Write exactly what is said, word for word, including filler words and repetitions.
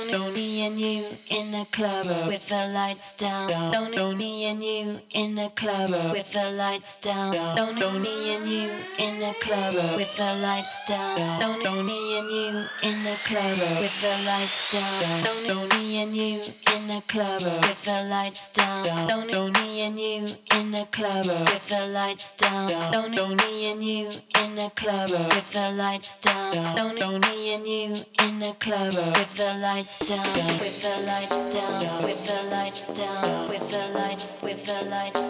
don't me and you in the club with the lights down. Don't don't me and you in the club with the lights down. Don't don't me and you in the club with the lights down. Don't don't me and you in the club with the lights down. Don't don't me and you in the club with the lights down. Don't don't me and you in the club with the lights down. Don't don't me and you in the club with the lights down. Don't don't me and you in the club with the lights down. With the lights down. With the lights down. With the lights. With the lights.